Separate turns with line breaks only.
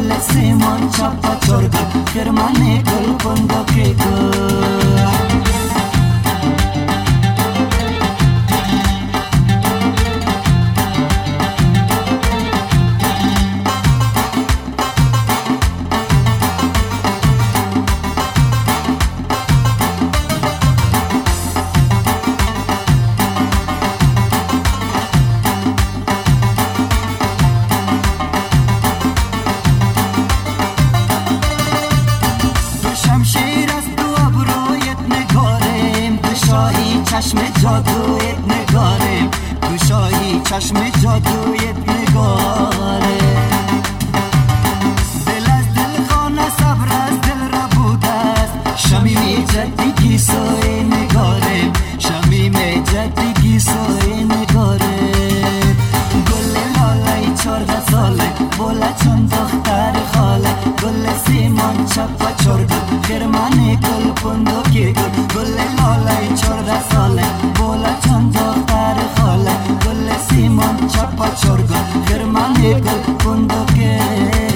گل سیمان چپا چرگل خرمن گل بندوکی گل چشم جادویت نگارم گوشایی چشم جادویت نگارم دل از دل خانه صبر از دل را بوده است شمیم جدیگی سوی نگارم شمیم جدیگی سوی نگارم گل لالای 14 ساله بوله چون دختر خاله گل سیمان چپا چرگل خرمن گل بندوکی گل گل لالای 14 ساله بوله چون دختر خاله گل سیمان چپا چرگل خرمن گل بندوکی